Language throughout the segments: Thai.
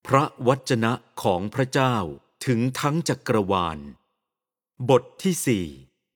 พระวจนะของพระเจ้าถึงทั้งจักรวาลบทที่สี่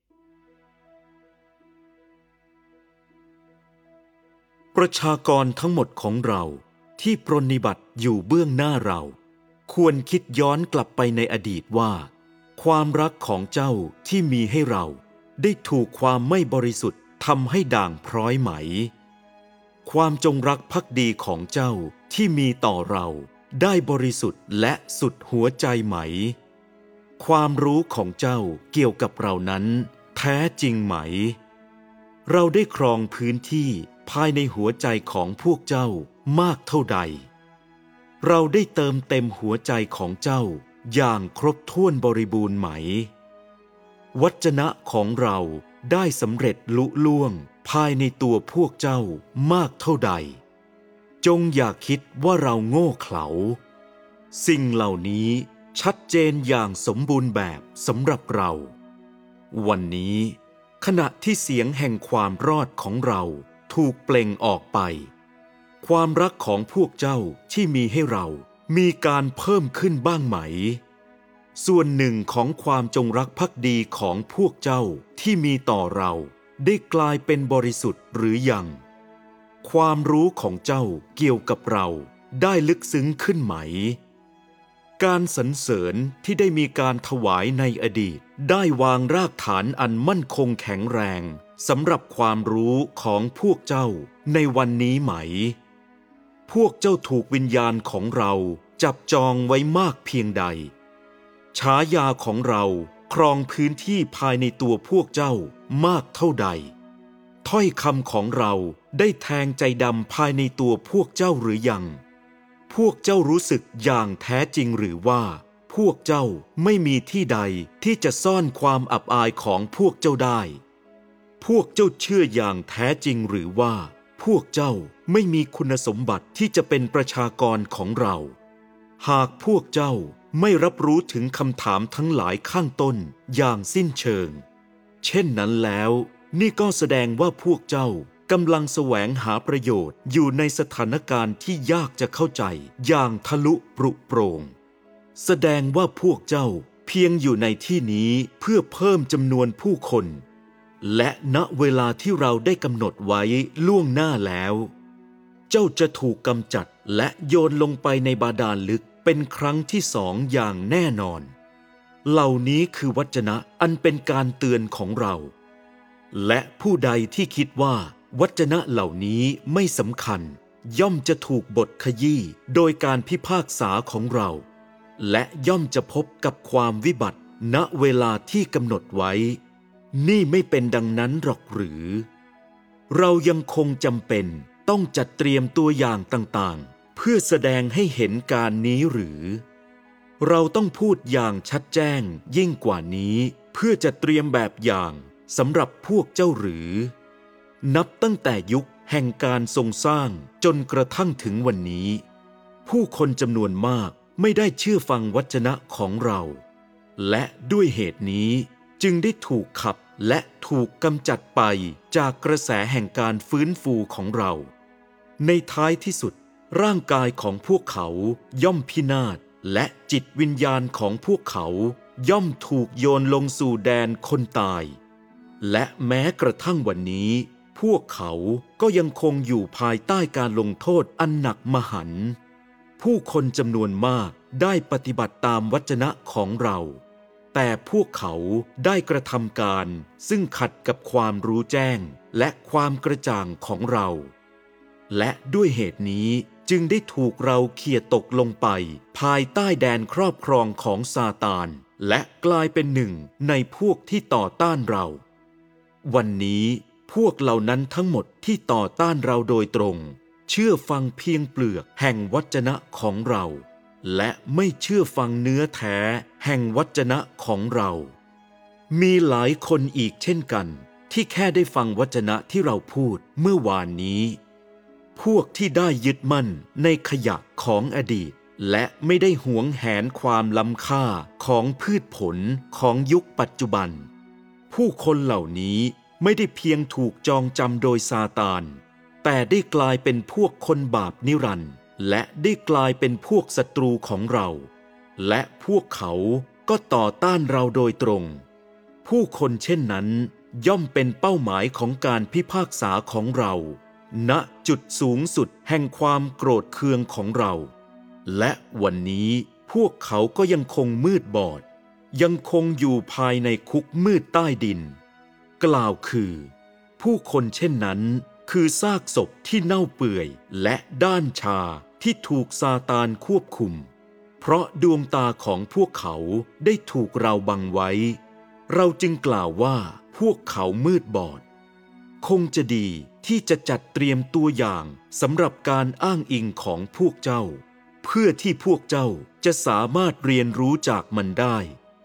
ประชากรทั้งหมดของเราที่ปรนนิบัติอยู่เบื้องหน้าเราควรคิดย้อนกลับไปในอดีตว่าความรักของเจ้าที่มีให้เราได้ถูกความไม่บริสุทธิ์ทำให้ด่างพร้อยไหมความจงรักภักดีของเจ้าที่มีต่อเราได้บริสุทธิ์และสุดหัวใจไหมความรู้ของเจ้าเกี่ยวกับเรานั้นแท้จริงไหมเราได้ครองพื้นที่ภายในหัวใจของพวกเจ้ามากเท่าใดเราได้เติมเต็มหัวใจของเจ้าอย่างครบถ้วนบริบูรณ์ไหมวจนะของเราได้สำเร็จลุล่วงภายในตัวพวกเจ้ามากเท่าใดจงอย่าคิดว่าเราโง่เขลาสิ่งเหล่านี้ชัดเจนอย่างสมบูรณ์แบบสำหรับเราวันนี้ขณะที่เสียงแห่งความรอดของเราถูกเปล่งออกไปความรักของพวกเจ้าที่มีให้เรามีการเพิ่มขึ้นบ้างไหมส่วนหนึ่งของความจงรักภักดีของพวกเจ้าที่มีต่อเราได้กลายเป็นบริสุทธิ์หรือยังความรู้ของเจ้าเกี่ยวกับเราได้ลึกซึ้งขึ้นไหมการสรรเสริญที่ได้มีการถวายในอดีตได้วางรากฐานอันมั่นคงแข็งแรงสำหรับความรู้ของพวกเจ้าในวันนี้ไหมพวกเจ้าถูกวิญญาณของเราจับจองไว้มากเพียงใดฉายาของเราครองพื้นที่ภายในตัวพวกเจ้ามากเท่าใดถ้อยคำของเราได้แทงใจดำภายในตัวพวกเจ้าหรือยังพวกเจ้ารู้สึกอย่างแท้จริงหรือว่าพวกเจ้าไม่มีที่ใดที่จะซ่อนความอับอายของพวกเจ้าได้พวกเจ้าเชื่ออย่างแท้จริงหรือว่าพวกเจ้าไม่มีคุณสมบัติที่จะเป็นประชากรของเราหากพวกเจ้าไม่รับรู้ถึงคำถามทั้งหลายข้างต้นอย่างสิ้นเชิงเช่นนั้นแล้วนี่ก็แสดงว่าพวกเจ้ากำลังแสวงหาประโยชน์อยู่ในสถานการณ์ที่ยากจะเข้าใจอย่างทะลุปรุโปร่งแสดงว่าพวกเจ้าเพียงอยู่ในที่นี้เพื่อเพิ่มจำนวนผู้คนและณเวลาที่เราได้กำหนดไว้ล่วงหน้าแล้วเจ้าจะถูกกำจัดและโยนลงไปในบาดาลลึกเป็นครั้งที่สองอย่างแน่นอนเหล่านี้คือวจนะอันเป็นการเตือนของเราและผู้ใดที่คิดว่าวจนะเหล่านี้ไม่สำคัญย่อมจะถูกบทขยี้โดยการพิพากษาของเราและย่อมจะพบกับความวิบัติณเวลาที่กำหนดไว้นี่ไม่เป็นดังนั้นหรอกหรือเรายังคงจำเป็นต้องจัดเตรียมตัวอย่างต่างๆเพื่อแสดงให้เห็นการนี้หรือเราต้องพูดอย่างชัดแจ้งยิ่งกว่านี้เพื่อจะเตรียมแบบอย่างสำหรับพวกเจ้าหรือนับตั้งแต่ยุคแห่งการทรงสร้างจนกระทั่งถึงวันนี้ผู้คนจำนวนมากไม่ได้เชื่อฟังวจนะของเราและด้วยเหตุนี้จึงได้ถูกขับและถูกกำจัดไปจากกระแสแห่งการฟื้นฟูของเราในท้ายที่สุดร่างกายของพวกเขาย่อมพินาศและจิตวิญญาณของพวกเขาย่อมถูกโยนลงสู่แดนคนตายและแม้กระทั่งวันนี้พวกเขาก็ยังคงอยู่ภายใต้การลงโทษอันหนักมหันต์ผู้คนจำนวนมากได้ปฏิบัติตามวจนะของเราแต่พวกเขาได้กระทำการซึ่งขัดกับความรู้แจ้งและความกระจ่างของเราและด้วยเหตุนี้จึงได้ถูกเราเขี่ยตกลงไปภายใต้แดนครอบครองของซาตานและกลายเป็นหนึ่งในพวกที่ต่อต้านเราวันนี้พวกเหล่านั้นทั้งหมดที่ต่อต้านเราโดยตรงเชื่อฟังเพียงเปลือกแห่งวจนะของเราและไม่เชื่อฟังเนื้อแท้แห่งวจนะของเรามีหลายคนอีกเช่นกันที่แค่ได้ฟังวจนะที่เราพูดเมื่อวานนี้พวกที่ได้ยึดมั่นในขยะของอดีตและไม่ได้หวงแหนความล้ำค่าของพืชผลของยุคปัจจุบันผู้คนเหล่านี้ไม่ได้เพียงถูกจองจำโดยซาตานแต่ได้กลายเป็นพวกคนบาปนิรันดร์และได้กลายเป็นพวกศัตรูของเราและพวกเขาก็ต่อต้านเราโดยตรงผู้คนเช่นนั้นย่อมเป็นเป้าหมายของการพิพากษาของเราณจุดสูงสุดแห่งความโกรธเคืองของเราและวันนี้พวกเขาก็ยังคงมืดบอดยังคงอยู่ภายในคุกมืดใต้ดินกล่าวคือผู้คนเช่นนั้นคือซากศพที่เน่าเปื่อยและด้านชาที่ถูกซาตานควบคุมเพราะดวงตาของพวกเขาได้ถูกเราบังไว้เราจึงกล่าวว่าพวกเขามืดบอดคงจะดีที่จะจัดเตรียมตัวอย่างสำหรับการอ้างอิงของพวกเจ้าเพื่อที่พวกเจ้าจะสามารถเรียนรู้จากมันได้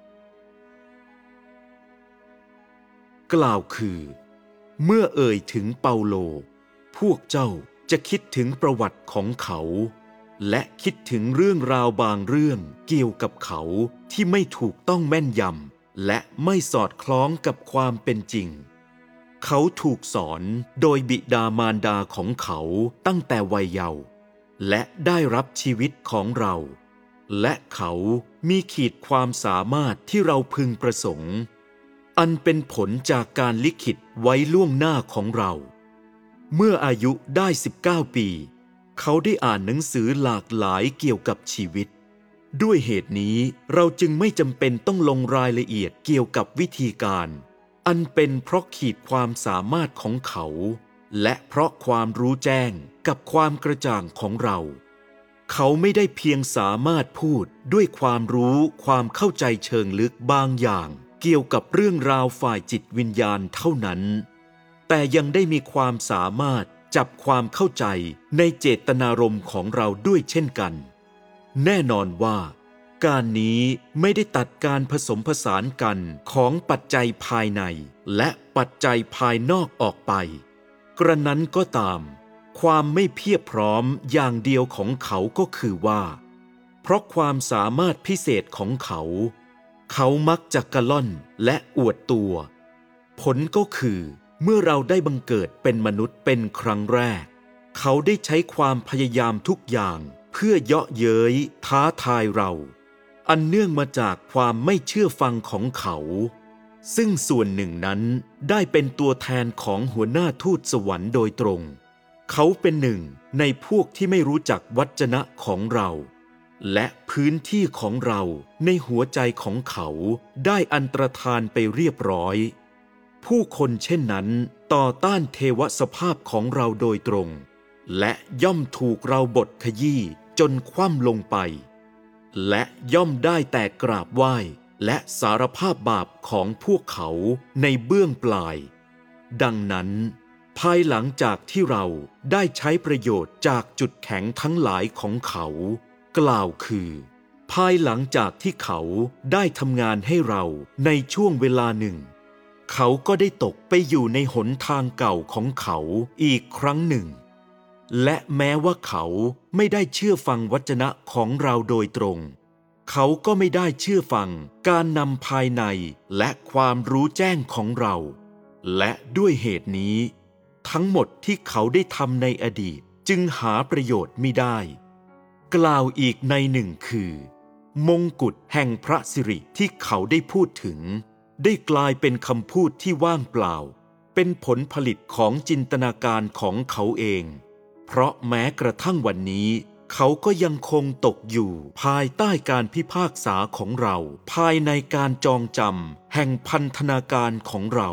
กล่าวคือเมื่อเอ่ยถึงเปาโลพวกเจ้าจะคิดถึงประวัติของเขาและคิดถึงเรื่องราวบางเรื่องเกี่ยวกับเขาที่ไม่ถูกต้องแม่นยำและไม่สอดคล้องกับความเป็นจริงเขาถูกสอนโดยบิดามารดาของเขาตั้งแต่วัยเยาว์และได้รับชีวิตของเราและเขามีขีดความสามารถที่เราพึงประสงค์อันเป็นผลจากการลิขิตไว้ล่วงหน้าของเราเมื่ออายุได้19 ปีเขาได้อ่านหนังสือหลากหลายเกี่ยวกับชีวิตด้วยเหตุนี้เราจึงไม่จำเป็นต้องลงรายละเอียดเกี่ยวกับวิธีการอันเป็นเพราะขีดความสามารถของเขาและเพราะความรู้แจ้งกับความกระจ่างของเราเขาไม่ได้เพียงสามารถพูดด้วยความรู้ความเข้าใจเชิงลึกบางอย่างเกี่ยวกับเรื่องราวฝ่ายจิตวิญญาณเท่านั้นแต่ยังได้มีความสามารถจับความเข้าใจในเจตนารมณ์ของเราด้วยเช่นกันแน่นอนว่าการนี้ไม่ได้ตัดการผสมผสานกันของปัจจัยภายในและปัจจัยภายนอกออกไปกระนั้นก็ตามความไม่เพียบพร้อมอย่างเดียวของเขาก็คือว่าเพราะความสามารถพิเศษของเขาเขามักจะกระล่อนและอวดตัวผลก็คือเมื่อเราได้บังเกิดเป็นมนุษย์เป็นครั้งแรกเขาได้ใช้ความพยายามทุกอย่างเพื่อเยาะเย้ยท้าทายเราอันเนื่องมาจากความไม่เชื่อฟังของเขาซึ่งส่วนหนึ่งนั้นได้เป็นตัวแทนของหัวหน้าทูตสวรรค์โดยตรงเขาเป็นหนึ่งในพวกที่ไม่รู้จักวจนะของเราและพื้นที่ของเราในหัวใจของเขาได้อันตรธานไปเรียบร้อยผู้คนเช่นนั้นต่อต้านเทวสภาพของเราโดยตรงและย่อมถูกเราบดขยี้จนคว่ำลงไปและย่อมได้แต่กราบไหว้และสารภาพบาปของพวกเขาในเบื้องปลายดังนั้นภายหลังจากที่เราได้ใช้ประโยชน์จากจุดแข็งทั้งหลายของเขากล่าวคือภายหลังจากที่เขาได้ทำงานให้เราในช่วงเวลาหนึ่งเขาก็ได้ตกไปอยู่ในหนทางเก่าของเขาอีกครั้งหนึ่งและแม้ว่าเขาไม่ได้เชื่อฟังวจนะของเราโดยตรงเขาก็ไม่ได้เชื่อฟังการนำภายในและความรู้แจ้งของเราและด้วยเหตุนี้ทั้งหมดที่เขาได้ทำในอดีตจึงหาประโยชน์มิได้กล่าวอีกในหนึ่งคือมงกุฎแห่งพระสิริที่เขาได้พูดถึงได้กลายเป็นคำพูดที่ว่างเปล่าเป็นผลผลิตของจินตนาการของเขาเองเพราะแม้กระทั่งวันนี้เขาก็ยังคงตกอยู่ภายใต้การพิพากษาของเราภายในการจองจำแห่งพันธนาการของเรา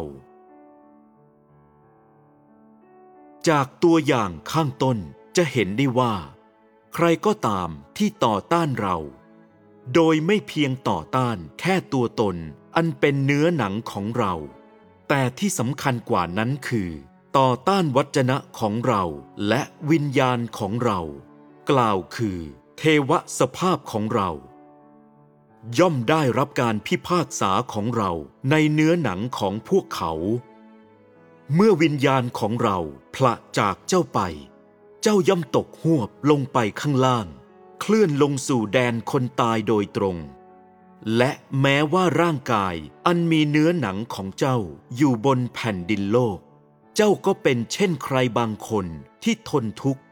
จากตัวอย่างข้างต้นจะเห็นได้ว่าใครก็ตามที่ต่อต้านเราโดยไม่เพียงต่อต้านแค่ตัวตนอันเป็นเนื้อหนังของเราแต่ที่สำคัญกว่านั้นคือต่อต้านวจนะของเราและวิญญาณของเรากล่าวคือเทวสภาพของเราย่อมได้รับการพิพากษาของเราในเนื้อหนังของพวกเขาเมื่อวิญญาณของเราผละจากเจ้าไปเจ้าย่อมตกหวบลงไปข้างล่างเคลื่อนลงสู่แดนคนตายโดยตรงและแม้ว่าร่างกายอันมีเนื้อหนังของเจ้าอยู่บนแผ่นดินโลกเจ้าก็เป็นเช่นใครบางคนที่ทนทุกข์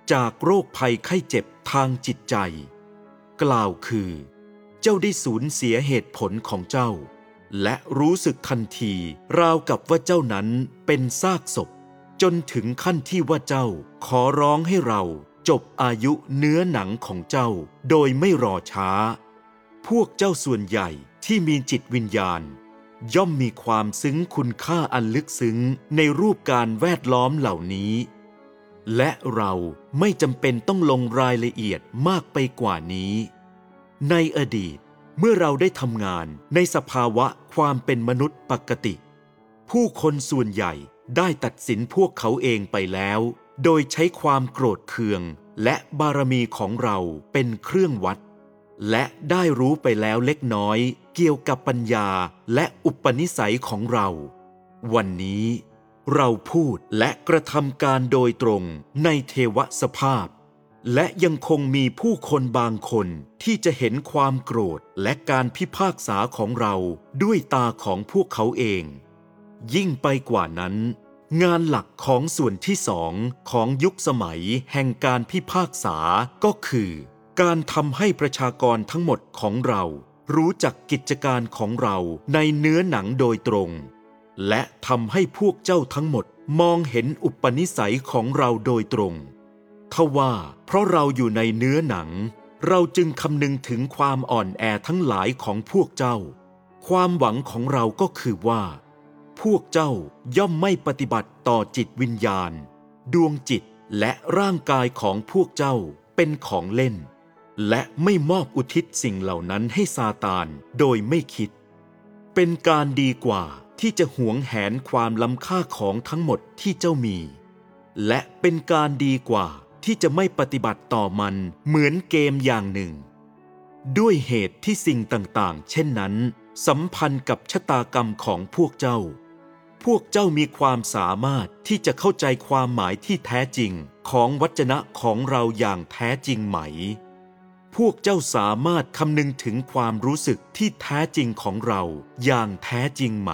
จากโรคภัยไข้เจ็บทางจิตใจกล่าวคือเจ้าได้สูญเสียเหตุผลของเจ้าและรู้สึกทันทีราวกับว่าเจ้านั้นเป็นซากศพจนถึงขั้นที่ว่าเจ้าขอร้องให้เราจบอายุเนื้อหนังของเจ้าโดยไม่รอช้าพวกเจ้าส่วนใหญ่ที่มีจิตวิญญาณย่อมมีความซึ้งคุณค่าอันลึกซึ้งในรูปการแวดล้อมเหล่านี้และเราไม่จำเป็นต้องลงรายละเอียดมากไปกว่านี้ในอดีตเมื่อเราได้ทำงานในสภาวะความเป็นมนุษย์ปกติผู้คนส่วนใหญ่ได้ตัดสินพวกเขาเองไปแล้วโดยใช้ความโกรธเคืองและบารมีของเราเป็นเครื่องวัดและได้รู้ไปแล้วเล็กน้อยเกี่ยวกับปัญญาและอุปนิสัยของเราวันนี้เราพูดและกระทำการโดยตรงในเทวสภาพและยังคงมีผู้คนบางคนที่จะเห็นความโกรธและการพิพากษาของเราด้วยตาของพวกเขาเองยิ่งไปกว่านั้นงานหลักของส่วนที่สองของยุคสมัยแห่งการพิพากษาก็คือการทำให้ประชากรทั้งหมดของเรารู้จักกิจการของเราในเนื้อหนังโดยตรงและทำให้พวกเจ้าทั้งหมดมองเห็นอุปนิสัยของเราโดยตรงทว่าเพราะเราอยู่ในเนื้อหนังเราจึงคำนึงถึงความอ่อนแอทั้งหลายของพวกเจ้าความหวังของเราก็คือว่าพวกเจ้าย่อมไม่ปฏิบัติต่อจิตวิญญาณดวงจิตและร่างกายของพวกเจ้าเป็นของเล่นและไม่มอบอุทิศสิ่งเหล่านั้นให้ซาตานโดยไม่คิดเป็นการดีกว่าที่จะหวงแหนความล้ำค่าของทั้งหมดที่เจ้ามีและเป็นการดีกว่าที่จะไม่ปฏิบัติต่อมันเหมือนเกมอย่างหนึ่งด้วยเหตุที่สิ่งต่างๆเช่นนั้นสัมพันธ์กับชะตากรรมของพวกเจ้ามีความสามารถที่จะเข้าใจความหมายที่แท้จริงของวจนะของเราอย่างแท้จริงไหมพวกเจ้าสามารถคำนึงถึงความรู้สึกที่แท้จริงของเราอย่างแท้จริงไหม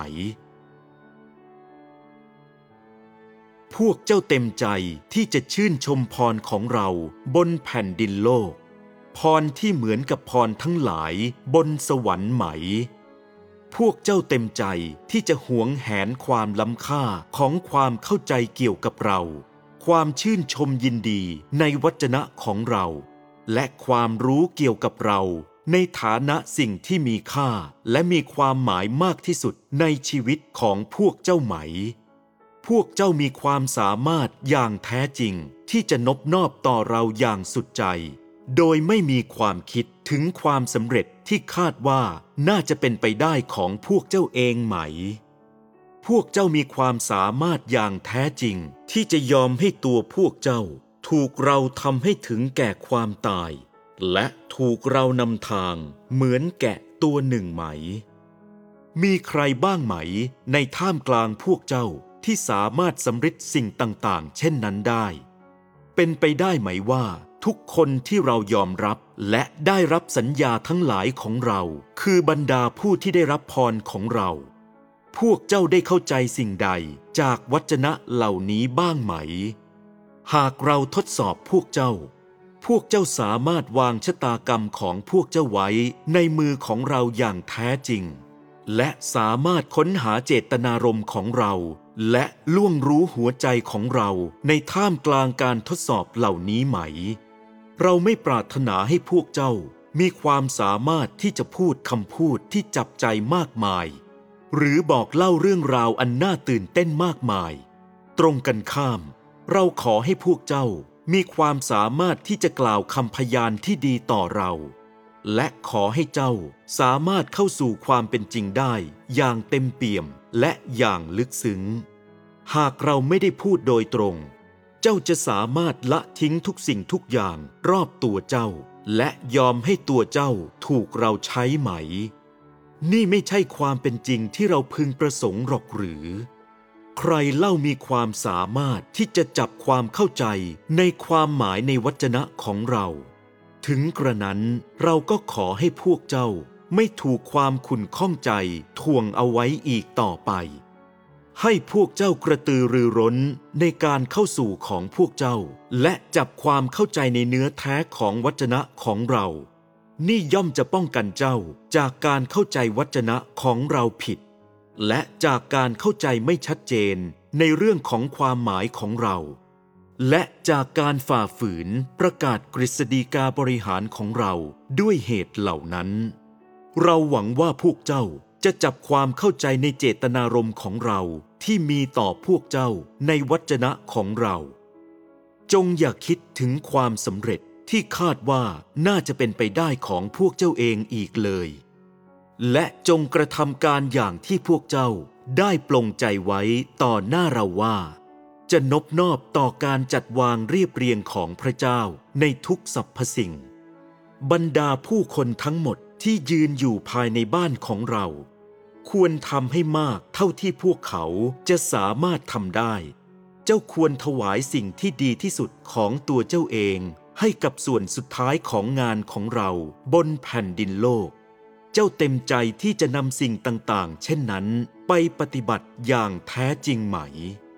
พวกเจ้าเต็มใจที่จะชื่นชมพรของเราบนแผ่นดินโลกพรที่เหมือนกับพรทั้งหลายบนสวรรค์ไหมพวกเจ้าเต็มใจที่จะหวงแหนความล้ำค่าของความเข้าใจเกี่ยวกับเราความชื่นชมยินดีในวจนะของเราและความรู้เกี่ยวกับเราในฐานะสิ่งที่มีค่าและมีความหมายมากที่สุดในชีวิตของพวกเจ้าไหมพวกเจ้ามีความสามารถอย่างแท้จริงที่จะนบนอบต่อเราอย่างสุดใจโดยไม่มีความคิดถึงความสำเร็จที่คาดว่าน่าจะเป็นไปได้ของพวกเจ้าเองไหมพวกเจ้ามีความสามารถอย่างแท้จริงที่จะยอมให้ตัวพวกเจ้าถูกเราทำให้ถึงแก่ความตายและถูกเรานำทางเหมือนแกะตัวหนึ่งไหมมีใครบ้างไหมในท่ามกลางพวกเจ้าที่สามารถสำฤทธิ์สิ่งต่างๆเช่นนั้นได้เป็นไปได้ไหมว่าทุกคนที่เรายอมรับและได้รับสัญญาทั้งหลายของเราคือบรรดาผู้ที่ได้รับพรของเราพวกเจ้าได้เข้าใจสิ่งใดจากวจนะเหล่านี้บ้างไหมหากเราทดสอบพวกเจ้าสามารถวางชะตากรรมของพวกเจ้าไว้ในมือของเราอย่างแท้จริงและสามารถค้นหาเจตนารมณ์ของเราและล่วงรู้หัวใจของเราในท่ามกลางการทดสอบเหล่านี้ไหมเราไม่ปรารถนาให้พวกเจ้ามีความสามารถที่จะพูดคำพูดที่จับใจมากมายหรือบอกเล่าเรื่องราวอันน่าตื่นเต้นมากมายตรงกันข้ามเราขอให้พวกเจ้ามีความสามารถที่จะกล่าวคำพยานที่ดีต่อเราและขอให้เจ้าสามารถเข้าสู่ความเป็นจริงได้อย่างเต็มเปี่ยมและอย่างลึกซึ้งหากเราไม่ได้พูดโดยตรงเจ้าจะสามารถละทิ้งทุกสิ่งทุกอย่างรอบตัวเจ้าและยอมให้ตัวเจ้าถูกเราใช้ไหมนี่ไม่ใช่ความเป็นจริงที่เราพึงประสงค์หรอกหรือใครเล่ามีความสามารถที่จะจับความเข้าใจในความหมายในวจนะของเราถึงกระนั้นเราก็ขอให้พวกเจ้าไม่ถูกความขุ่นข้องใจทวงเอาไว้อีกต่อไปให้พวกเจ้ากระตือรือร้นในการเข้าสู่ของพวกเจ้าและจับความเข้าใจในเนื้อแท้ของวจนะของเรานี่ย่อมจะป้องกันเจ้าจากการเข้าใจวจนะของเราผิดและจากการเข้าใจไม่ชัดเจนในเรื่องของความหมายของเราและจากการฝ่าฝืนประกาศกฤษฎีกาบริหารของเราด้วยเหตุเหล่านั้นเราหวังว่าพวกเจ้าจะจับความเข้าใจในเจตนารมณ์ของเราที่มีต่อพวกเจ้าในวจนะของเราจงอย่าคิดถึงความสำเร็จที่คาดว่าน่าจะเป็นไปได้ของพวกเจ้าเองอีกเลยและจงกระทำการอย่างที่พวกเจ้าได้ปลงใจไว้ต่อหน้าเราว่าจะนบนอบต่อการจัดวางเรียบเรียงของพระเจ้าในทุกสรรพสิ่งบรรดาผู้คนทั้งหมดที่ยืนอยู่ภายในบ้านของเราควรทำให้มากเท่าที่พวกเขาจะสามารถทำได้เจ้าควรถวายสิ่งที่ดีที่สุดของตัวเจ้าเองให้กับส่วนสุดท้ายของงานของเราบนแผ่นดินโลกเจ้าเต็มใจที่จะนำสิ่งต่างๆเช่นนั้นไปปฏิบัติอย่างแท้จริงไหม